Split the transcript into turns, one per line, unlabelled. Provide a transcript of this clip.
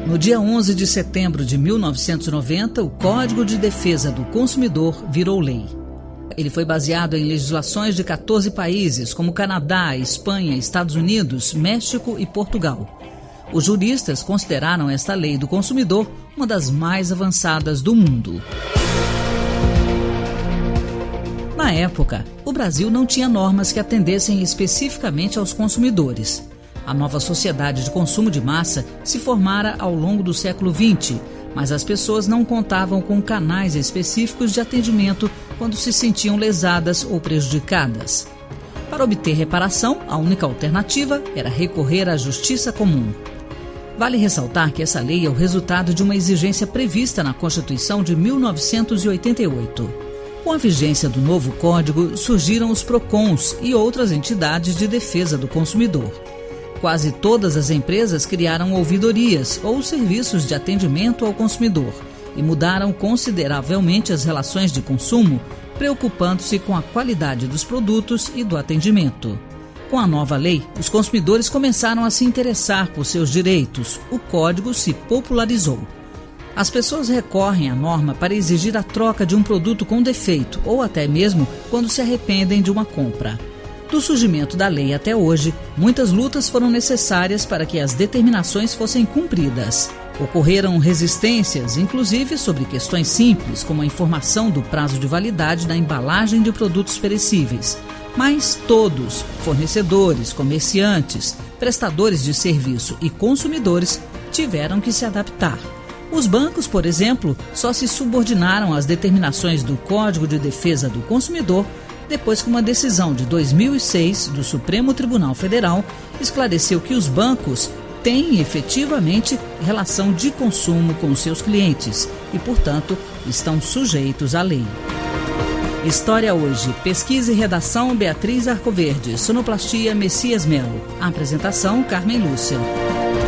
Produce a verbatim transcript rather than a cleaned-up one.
No dia onze de setembro de mil novecentos e noventa, o Código de Defesa do Consumidor virou lei. Ele foi baseado em legislações de quatorze países, como Canadá, Espanha, Estados Unidos, México e Portugal. Os juristas consideraram esta lei do consumidor uma das mais avançadas do mundo. Na época, o Brasil não tinha normas que atendessem especificamente aos consumidores. A nova sociedade de consumo de massa se formara ao longo do século vinte, mas as pessoas não contavam com canais específicos de atendimento quando se sentiam lesadas ou prejudicadas. Para obter reparação, a única alternativa era recorrer à justiça comum. Vale ressaltar que essa lei é o resultado de uma exigência prevista na Constituição de mil novecentos e oitenta e oito. Com a vigência do novo Código, surgiram os PROCONs e outras entidades de defesa do consumidor. Quase todas as empresas criaram ouvidorias ou serviços de atendimento ao consumidor e mudaram consideravelmente as relações de consumo, preocupando-se com a qualidade dos produtos e do atendimento. Com a nova lei, os consumidores começaram a se interessar por seus direitos. O Código se popularizou. As pessoas recorrem à norma para exigir a troca de um produto com defeito ou até mesmo quando se arrependem de uma compra. Do surgimento da lei até hoje, muitas lutas foram necessárias para que as determinações fossem cumpridas. Ocorreram resistências, inclusive sobre questões simples, como a informação do prazo de validade da embalagem de produtos perecíveis. Mas todos, fornecedores, comerciantes, prestadores de serviço e consumidores, tiveram que se adaptar. Os bancos, por exemplo, só se subordinaram às determinações do Código de Defesa do Consumidor depois que uma decisão de dois mil e seis do Supremo Tribunal Federal esclareceu que os bancos têm efetivamente relação de consumo com seus clientes e, portanto, estão sujeitos à lei. História Hoje. Pesquisa e redação Beatriz Arcoverde. Sonoplastia Messias Melo. Apresentação Carmen Lúcia.